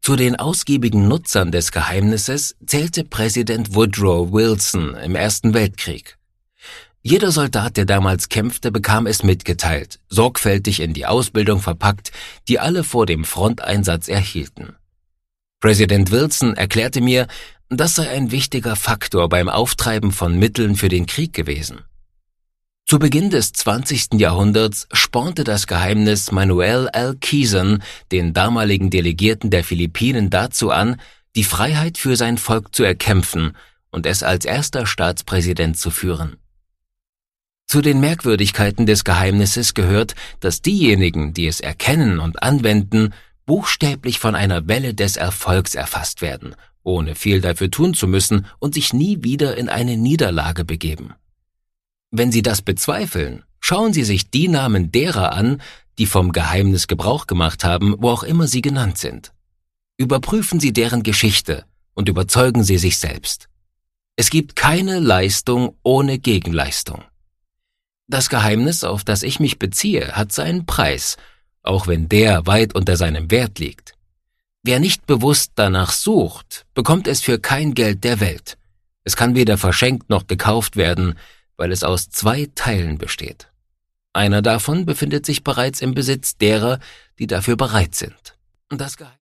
Zu den ausgiebigen Nutzern des Geheimnisses zählte Präsident Woodrow Wilson im Ersten Weltkrieg. Jeder Soldat, der damals kämpfte, bekam es mitgeteilt, sorgfältig in die Ausbildung verpackt, die alle vor dem Fronteinsatz erhielten. Präsident Wilson erklärte mir, das sei ein wichtiger Faktor beim Auftreiben von Mitteln für den Krieg gewesen. Zu Beginn des 20. Jahrhunderts spornte das Geheimnis Manuel L. Quezon, den damaligen Delegierten der Philippinen, dazu an, die Freiheit für sein Volk zu erkämpfen und es als erster Staatspräsident zu führen. Zu den Merkwürdigkeiten des Geheimnisses gehört, dass diejenigen, die es erkennen und anwenden, buchstäblich von einer Welle des Erfolgs erfasst werden, ohne viel dafür tun zu müssen und sich nie wieder in eine Niederlage begeben. Wenn Sie das bezweifeln, schauen Sie sich die Namen derer an, die vom Geheimnis Gebrauch gemacht haben, wo auch immer sie genannt sind. Überprüfen Sie deren Geschichte und überzeugen Sie sich selbst. Es gibt keine Leistung ohne Gegenleistung. Das Geheimnis, auf das ich mich beziehe, hat seinen Preis, auch wenn der weit unter seinem Wert liegt. Wer nicht bewusst danach sucht, bekommt es für kein Geld der Welt. Es kann weder verschenkt noch gekauft werden, weil es aus 2 Teilen besteht. Einer davon befindet sich bereits im Besitz derer, die dafür bereit sind. Das